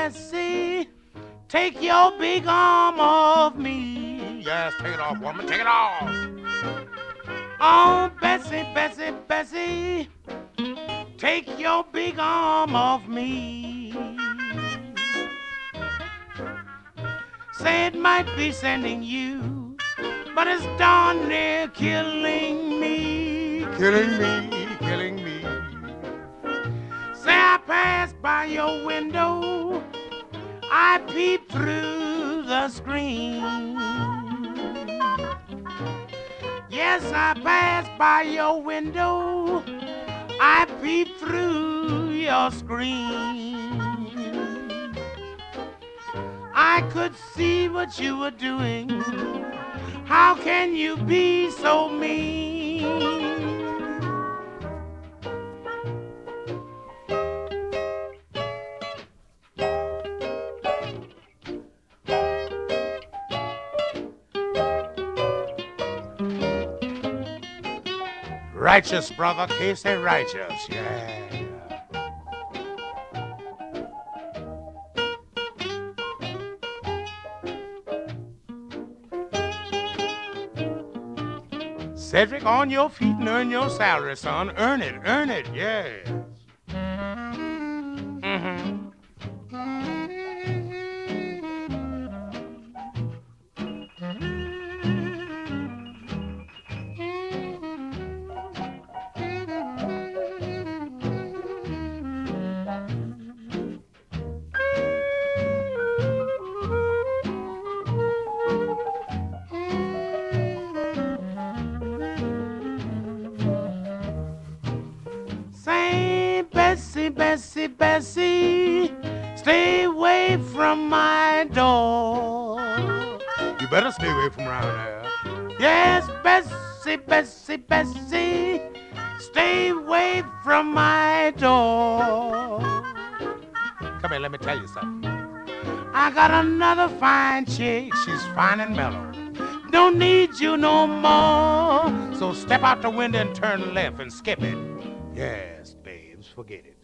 Bessie, take your big arm off me. Yes, take it off, woman. Take it off. Oh, Bessie, Bessie, Bessie, take your big arm off me. Say it might be sending you, but it's darn near killing me. Killing me, killing me. Say I passed by your window, I peeped through the screen. Yes, I passed by your window, I peeped through your screen. I could see what you were doing. How can you be so mean? Righteous, brother, Casey, righteous, yeah. Cedric, on your feet and earn your salary, son. Earn it, yes. Mm-hmm. Say, Bessie, Bessie, Bessie, stay away from my door. You better stay away from around there. Yes, Bessie, Bessie, Bessie, stay away from my door. Come here, let me tell you something. I got another fine chick, she's fine and mellow. Don't need you no more. So step out the window and turn left and skip it. Yes, babes, forget it.